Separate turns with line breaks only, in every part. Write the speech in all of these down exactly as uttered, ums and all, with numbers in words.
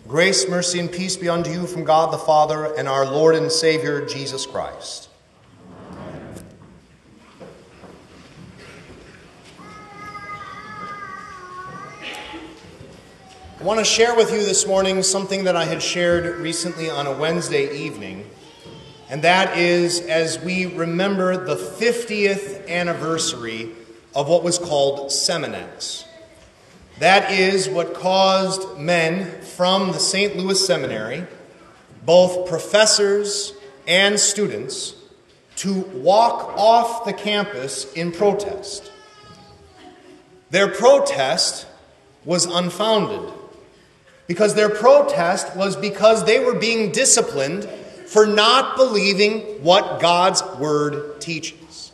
Grace, mercy, and peace be unto you from God the Father and our Lord and Savior, Jesus Christ. I want to share with you this morning something that I had shared recently on a Wednesday evening, and that is as we remember the fiftieth anniversary of what was called Seminex. That is what caused men from the Saint Louis Seminary, both professors and students, to walk off the campus in protest. Their protest was unfounded, because their protest was because they were being disciplined for not believing what God's Word teaches.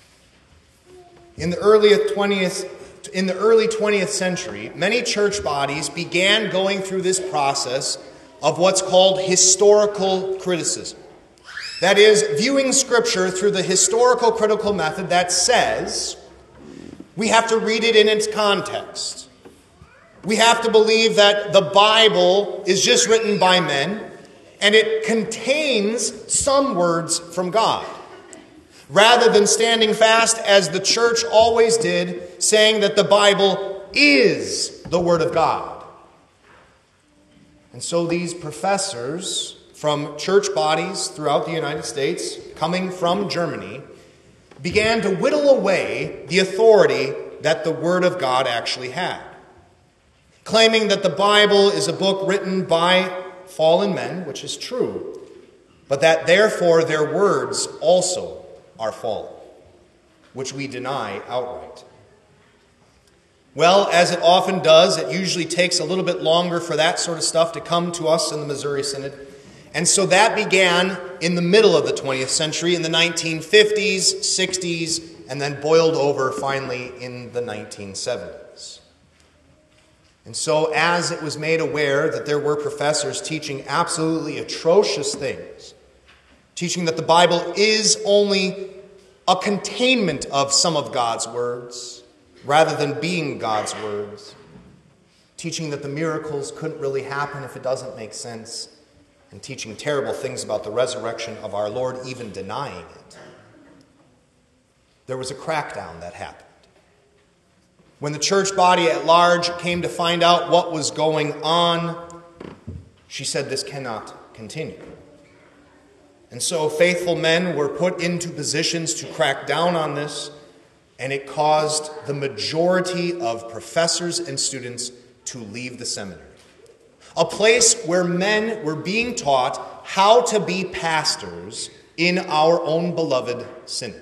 In the early twentieth In the early twentieth century, many church bodies began going through this process of what's called historical criticism. That is, viewing Scripture through the historical critical method that says we have to read it in its context. We have to believe that the Bible is just written by men and it contains some words from God, rather than standing fast, as the church always did, saying that the Bible is the Word of God. And so these professors from church bodies throughout the United States, coming from Germany, began to whittle away the authority that the Word of God actually had, claiming that the Bible is a book written by fallen men, which is true, but that therefore their words also are fallen, which we deny outright. Well, as it often does, it usually takes a little bit longer for that sort of stuff to come to us in the Missouri Synod. And so that began in the middle of the twentieth century, in the nineteen fifties, sixties, and then boiled over finally in the nineteen seventies. And so as it was made aware that there were professors teaching absolutely atrocious things, teaching that the Bible is only a containment of some of God's words, rather than being God's words, teaching that the miracles couldn't really happen if it doesn't make sense, and teaching terrible things about the resurrection of our Lord, even denying it. There was a crackdown that happened. When the church body at large came to find out what was going on, she said, this cannot continue. And so faithful men were put into positions to crack down on this, and it caused the majority of professors and students to leave the seminary. A place where men were being taught how to be pastors in our own beloved synod.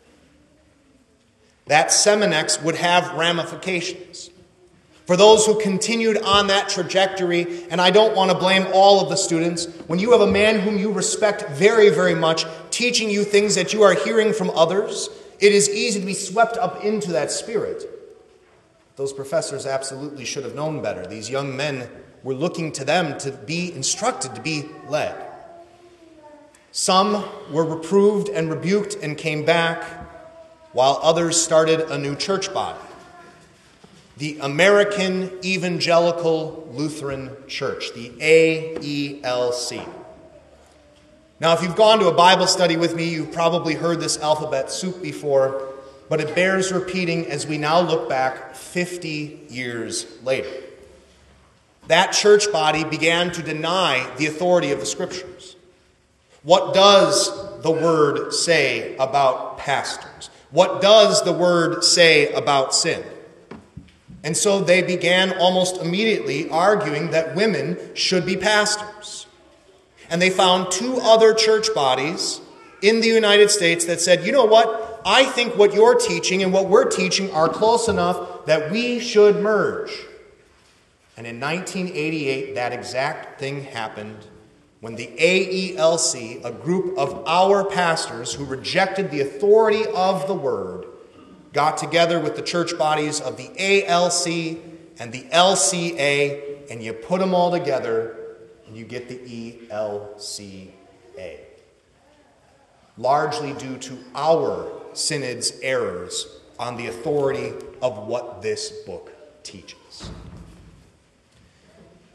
That Seminex would have ramifications for those who continued on that trajectory, and I don't want to blame all of the students. When you have a man whom you respect very, very much teaching you things that you are hearing from others, it is easy to be swept up into that spirit. Those professors absolutely should have known better. These young men were looking to them to be instructed, to be led. Some were reproved and rebuked and came back, while others started a new church body, the American Evangelical Lutheran Church, the A E L C. Now, if you've gone to a Bible study with me, you've probably heard this alphabet soup before, but it bears repeating as we now look back fifty years later. That church body began to deny the authority of the Scriptures. What does the Word say about pastors? What does the Word say about sin? And so they began almost immediately arguing that women should be pastors. And they found two other church bodies in the United States that said, you know what? I think what you're teaching and what we're teaching are close enough that we should merge. And in nineteen eighty-eight, that exact thing happened when the A E L C, a group of our pastors who rejected the authority of the Word, got together with the church bodies of the A L C and the L C A, and you put them all together, and you get the E L C A. Largely due to our synod's errors on the authority of what this book teaches.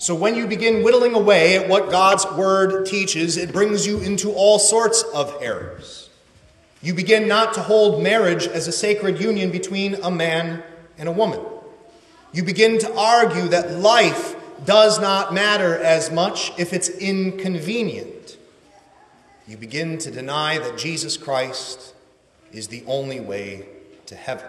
So when you begin whittling away at what God's word teaches, it brings you into all sorts of errors. You begin not to hold marriage as a sacred union between a man and a woman. You begin to argue that life does not matter as much if it's inconvenient. You begin to deny that Jesus Christ is the only way to heaven.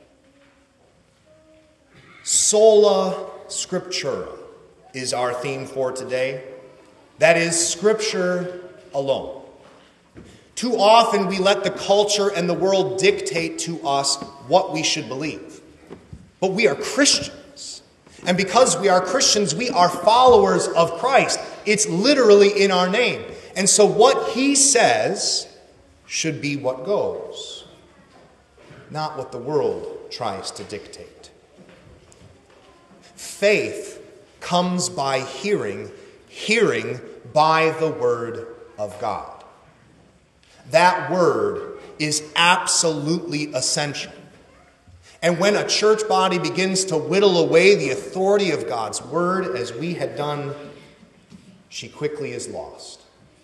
Sola Scriptura is our theme for today. That is, Scripture alone. Too often we let the culture and the world dictate to us what we should believe. But we are Christians. And because we are Christians, we are followers of Christ. It's literally in our name. And so what he says should be what goes, not what the world tries to dictate. Faith comes by hearing, hearing by the word of God. That word is absolutely essential. And when a church body begins to whittle away the authority of God's word, as we had done, she quickly is lost.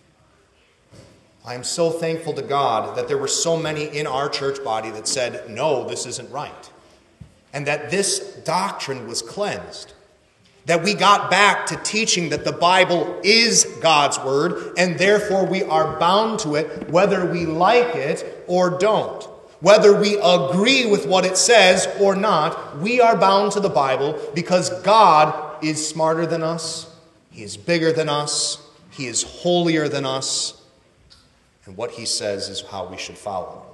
I am so thankful to God that there were so many in our church body that said, no, this isn't right. And that this doctrine was cleansed. That we got back to teaching that the Bible is God's word, and therefore we are bound to it whether we like it or don't. Whether we agree with what it says or not, we are bound to the Bible because God is smarter than us, he is bigger than us, he is holier than us, and what he says is how we should follow.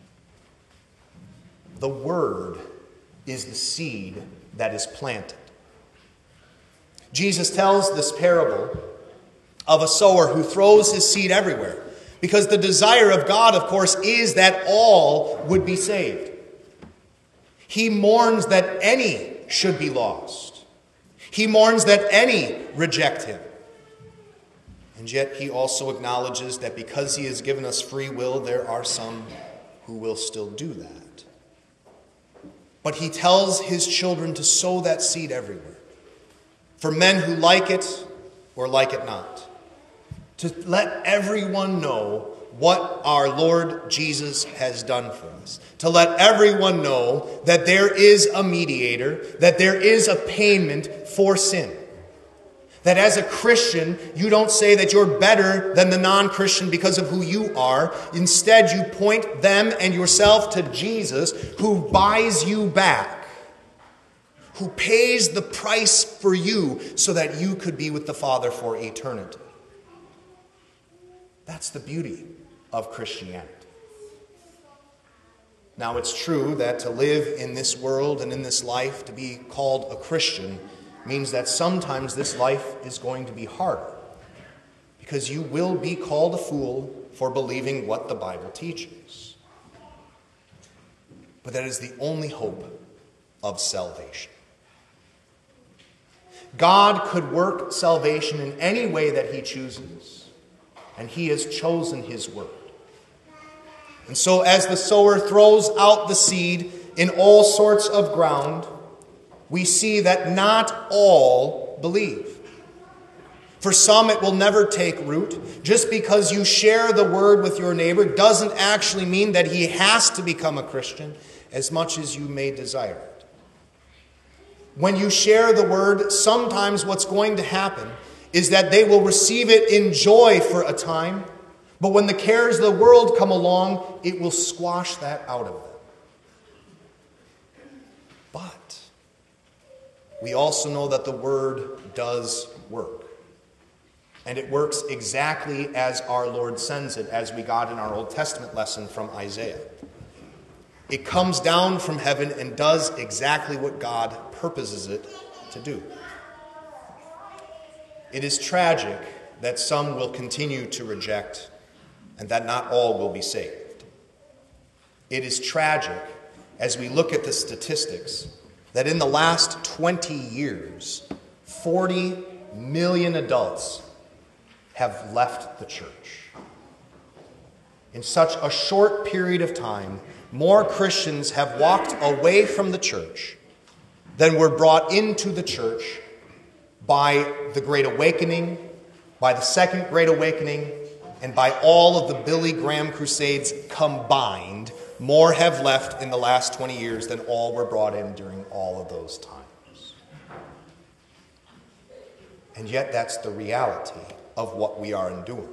The word is the seed that is planted. Jesus tells this parable of a sower who throws his seed everywhere, because the desire of God, of course, is that all would be saved. He mourns that any should be lost. He mourns that any reject him. And yet he also acknowledges that because he has given us free will, there are some who will still do that. But he tells his children to sow that seed everywhere. For men who like it or like it not. To let everyone know what our Lord Jesus has done for us. To let everyone know that there is a mediator, that there is a payment for sin. That as a Christian, you don't say that you're better than the non-Christian because of who you are. Instead, you point them and yourself to Jesus, who buys you back. Who pays the price for you so that you could be with the Father for eternity. That's the beauty of Christianity. Now, it's true that to live in this world and in this life, to be called a Christian, means that sometimes this life is going to be harder. Because you will be called a fool for believing what the Bible teaches. But that is the only hope of salvation. God could work salvation in any way that he chooses, and he has chosen his word. And so as the sower throws out the seed in all sorts of ground, we see that not all believe. For some, it will never take root. Just because you share the word with your neighbor doesn't actually mean that he has to become a Christian, as much as you may desire it. When you share the word, sometimes what's going to happen is that they will receive it in joy for a time, but when the cares of the world come along, it will squash that out of them. But we also know that the word does work. And it works exactly as our Lord sends it, as we got in our Old Testament lesson from Isaiah. It comes down from heaven and does exactly what God purposes it to do. It is tragic that some will continue to reject and that not all will be saved. It is tragic as we look at the statistics that in the last twenty years, forty million adults have left the church. In such a short period of time, more Christians have walked away from the church than were brought into the church by the Great Awakening, by the Second Great Awakening, and by all of the Billy Graham Crusades combined, more have left in the last twenty years than all were brought in during all of those times. And yet that's the reality of what we are enduring.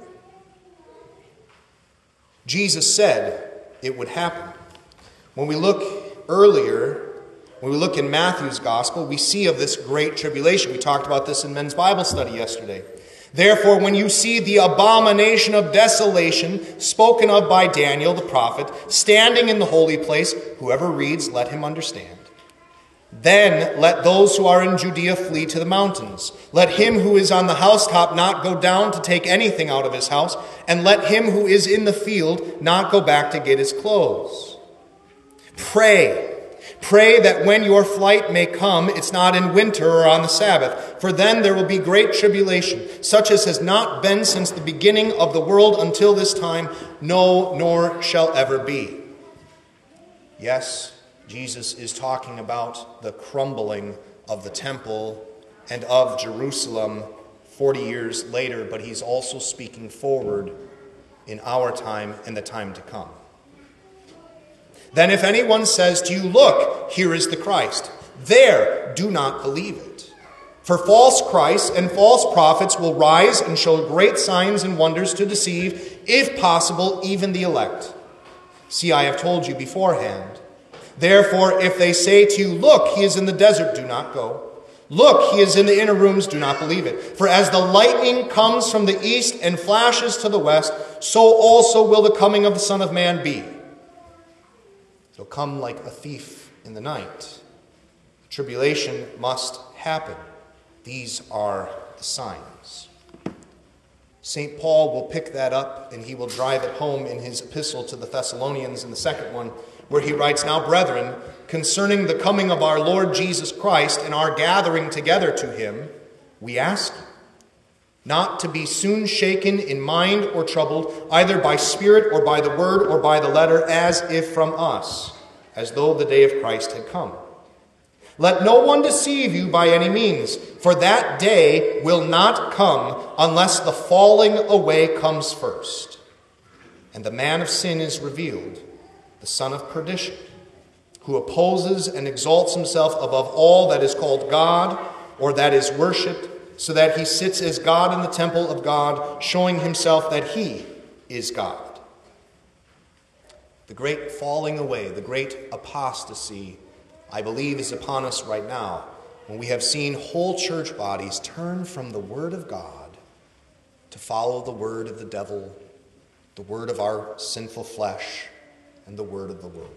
Jesus said it would happen. When we look earlier, when we look in Matthew's gospel, we see of this great tribulation. We talked about this in men's Bible study yesterday. Therefore, when you see the abomination of desolation spoken of by Daniel the prophet, standing in the holy place, whoever reads, let him understand. Then let those who are in Judea flee to the mountains. Let him who is on the housetop not go down to take anything out of his house, and let him who is in the field not go back to get his clothes. Pray. Pray that when your flight may come, it's not in winter or on the Sabbath, for then there will be great tribulation, such as has not been since the beginning of the world until this time, no, nor shall ever be. Yes, Jesus is talking about the crumbling of the temple and of Jerusalem forty years later, but he's also speaking forward in our time and the time to come. Then if anyone says to you, look, here is the Christ, there, do not believe it. For false Christs and false prophets will rise and show great signs and wonders to deceive, if possible, even the elect. See, I have told you beforehand. Therefore, if they say to you, look, he is in the desert, do not go. Look, he is in the inner rooms, do not believe it. For as the lightning comes from the east and flashes to the west, so also will the coming of the Son of Man be. It'll come like a thief in the night. Tribulation must happen. These are the signs. Saint Paul will pick that up and he will drive it home in his epistle to the Thessalonians in the second one, where he writes, Now, brethren, concerning the coming of our Lord Jesus Christ and our gathering together to him, we ask you, not to be soon shaken in mind or troubled, either by spirit or by the word or by the letter, as if from us, as though the day of Christ had come. Let no one deceive you by any means, for that day will not come unless the falling away comes first. And the man of sin is revealed, the son of perdition, who opposes and exalts himself above all that is called God or that is worshipped, so that he sits as God in the temple of God, showing himself that he is God. The great falling away, the great apostasy, I believe, is upon us right now, when we have seen whole church bodies turn from the word of God to follow the word of the devil, the word of our sinful flesh, and the word of the world.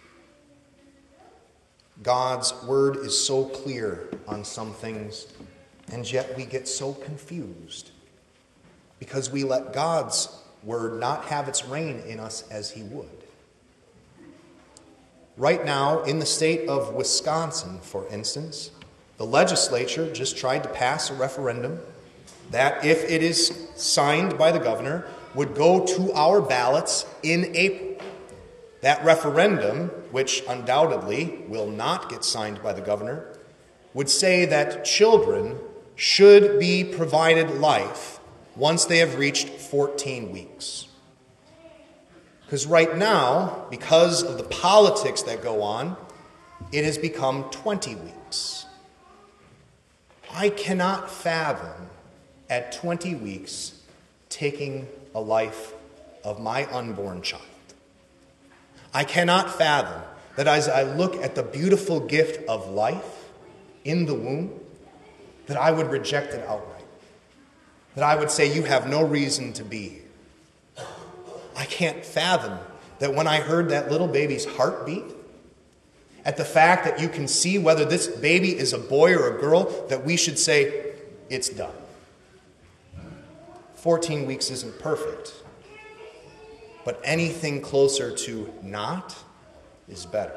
God's word is so clear on some things, and yet we get so confused because we let God's word not have its reign in us as he would. Right now, in the state of Wisconsin, for instance, the legislature just tried to pass a referendum that, if it is signed by the governor, would go to our ballots in April. That referendum, which undoubtedly will not get signed by the governor, would say that children should be provided life once they have reached fourteen weeks. Because right now, because of the politics that go on, it has become twenty weeks. I cannot fathom at twenty weeks taking a life of my unborn child. I cannot fathom that as I look at the beautiful gift of life in the womb, that I would reject it outright. That I would say, you have no reason to be here. I can't fathom that when I heard that little baby's heartbeat, at the fact that you can see whether this baby is a boy or a girl, that we should say, it's done. fourteen weeks isn't perfect. But anything closer to not is better.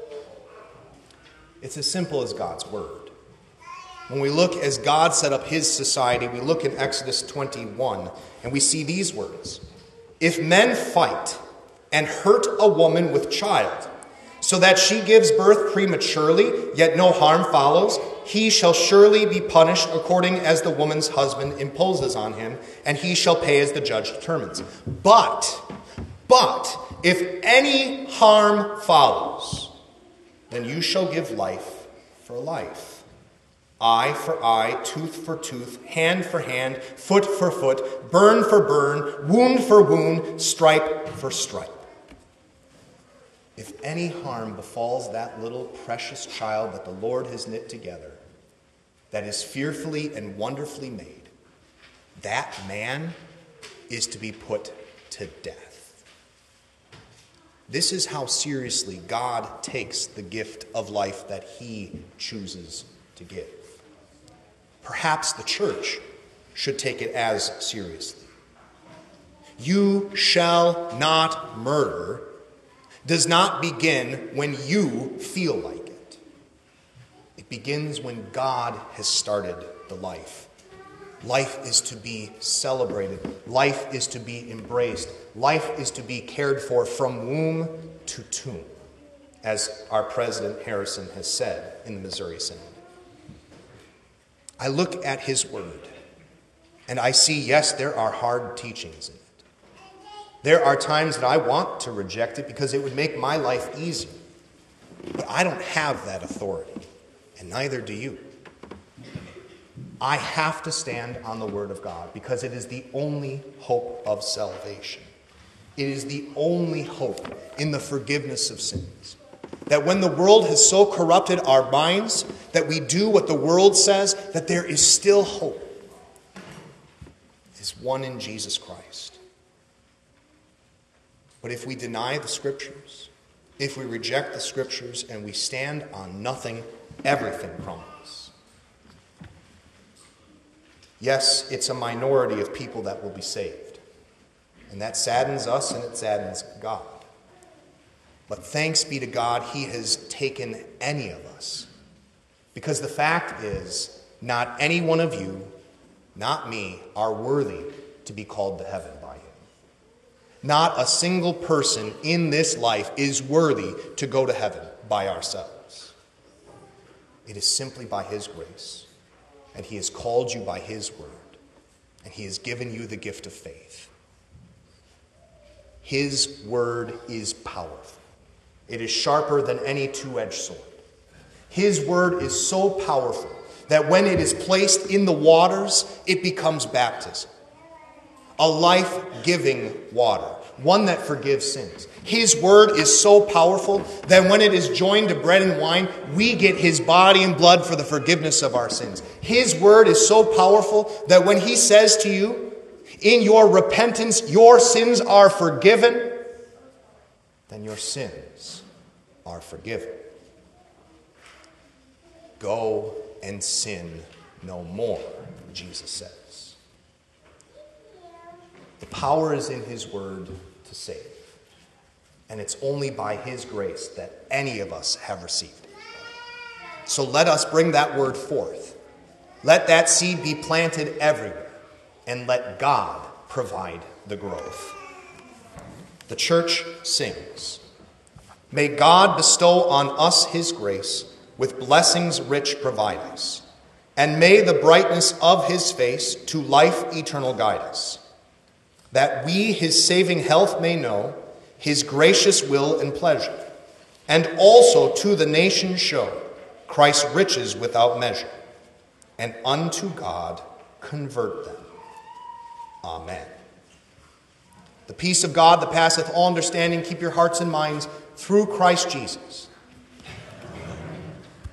It's as simple as God's word. When we look as God set up his society, we look in Exodus twenty-one, and we see these words. If men fight and hurt a woman with child, so that she gives birth prematurely, yet no harm follows, he shall surely be punished according as the woman's husband imposes on him, and he shall pay as the judge determines. But, but, if any harm follows, then you shall give life for life, eye for eye, tooth for tooth, hand for hand, foot for foot, burn for burn, wound for wound, stripe for stripe. If any harm befalls that little precious child that the Lord has knit together, that is fearfully and wonderfully made, that man is to be put to death. This is how seriously God takes the gift of life that he chooses to give. Perhaps the church should take it as seriously. You shall not murder does not begin when you feel like it. It begins when God has started the life. Life is to be celebrated. Life is to be embraced. Life is to be cared for from womb to tomb, as our President Harrison has said in the Missouri Synod. I look at his word, and I see, yes, there are hard teachings in it. There are times that I want to reject it because it would make my life easier. But I don't have that authority, and neither do you. I have to stand on the Word of God because it is the only hope of salvation. It is the only hope in the forgiveness of sins. That when the world has so corrupted our minds that we do what the world says, that there is still hope. It is one in Jesus Christ. But if we deny the Scriptures, if we reject the Scriptures and we stand on nothing, everything crumbles. Yes, it's a minority of people that will be saved. And that saddens us and it saddens God. But thanks be to God, he has taken any of us. Because the fact is, not any one of you, not me, are worthy to be called to heaven by him. Not a single person in this life is worthy to go to heaven by ourselves. It is simply by his grace. And he has called you by his word. And he has given you the gift of faith. His word is powerful. It is sharper than any two-edged sword. His word is so powerful that when it is placed in the waters, it becomes baptism. A life-giving water, one that forgives sins. His word is so powerful that when it is joined to bread and wine, we get his body and blood for the forgiveness of our sins. His word is so powerful that when he says to you, in your repentance, your sins are forgiven, then your sins are forgiven. Go and sin no more, Jesus says. The power is in his word to save. And it's only by his grace that any of us have received it. So let us bring that word forth. Let that seed be planted everywhere. And let God provide the growth. The church sings. May God bestow on us his grace, with blessings rich provide us. And may the brightness of his face to life eternal guide us. That we his saving health may know, his gracious will and pleasure, and also to the nation show Christ's riches without measure, and unto God convert them. Amen. The peace of God that passeth all understanding, keep your hearts and minds through Christ Jesus.